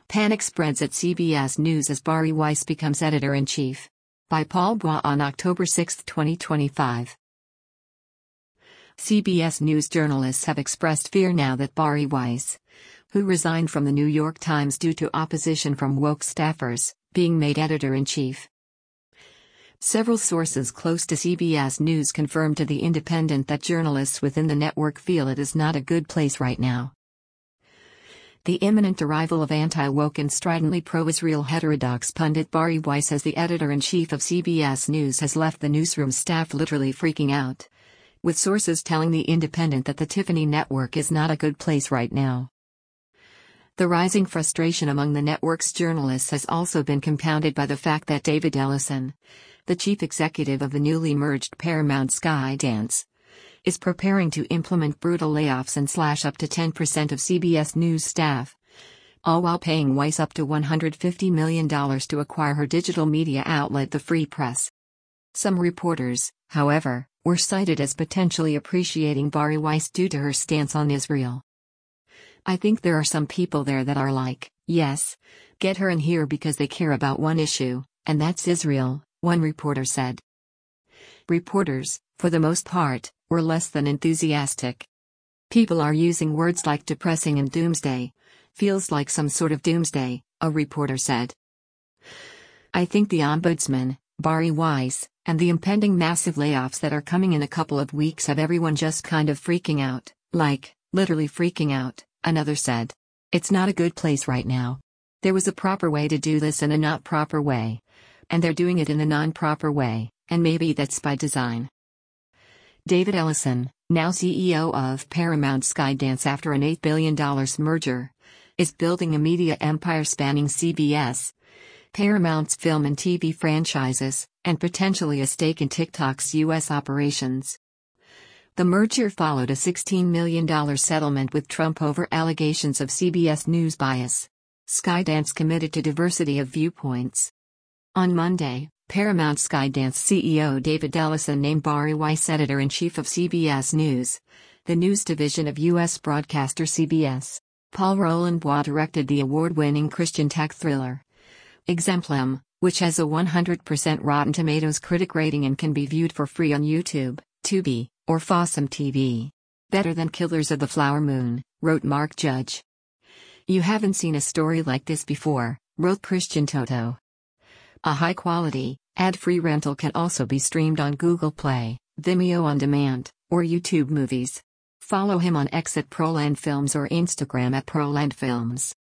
Panic spreads at CBS News as Bari Weiss becomes editor-in-chief. By Paul Bois on October 6, 2025. CBS News journalists have expressed fear now that Bari Weiss, who resigned from the New York Times due to opposition from woke staffers, being made editor-in-chief. Several sources close to CBS News confirmed to The Independent that journalists within the network feel it is not a good place right now. The imminent arrival of anti-woke and stridently pro-Israel heterodox pundit Bari Weiss as the editor-in-chief of CBS News has left the newsroom staff literally freaking out, with sources telling The Independent that the Tiffany network is not a good place right now. The rising frustration among the network's journalists has also been compounded by the fact that David Ellison, the chief executive of the newly merged Paramount Skydance, is preparing to implement brutal layoffs and slash up to 10% of CBS News staff, all while paying Weiss up to $150 million to acquire her digital media outlet The Free Press. Some reporters, however, were cited as potentially appreciating Bari Weiss due to her stance on Israel. "I think there are some people there that are like, yes, get her in here because they care about one issue, and that's Israel," one reporter said. Reporters, for the most part, were less than enthusiastic. "People are using words like depressing and doomsday. Feels like some sort of doomsday," a reporter said. "I think the ombudsman, Bari Weiss, and the impending massive layoffs that are coming in a couple of weeks have everyone just kind of freaking out, like, literally freaking out," another said. "It's not a good place right now. There was a proper way to do this and a not proper way. And they're doing it in a non-proper way, and maybe that's by design." David Ellison, now CEO of Paramount Skydance after an $8 billion merger, is building a media empire spanning CBS, Paramount's film and TV franchises, and potentially a stake in TikTok's U.S. operations. The merger followed a $16 million settlement with Trump over allegations of CBS News bias. Skydance committed to diversity of viewpoints. On Monday, Paramount Skydance CEO David Ellison named Bari Weiss editor-in-chief of CBS News, the news division of U.S. broadcaster CBS. Paul Roland Bois directed the award-winning Christian tech thriller Exemplum, which has a 100% Rotten Tomatoes critic rating and can be viewed for free on YouTube, Tubi, or Fossum TV. "Better than Killers of the Flower Moon," wrote Mark Judge. "You haven't seen a story like this before," wrote Christian Toto. A high-quality, ad-free rental can also be streamed on Google Play, Vimeo On Demand, or YouTube Movies. Follow him on X at Proland Films or Instagram at Proland Films.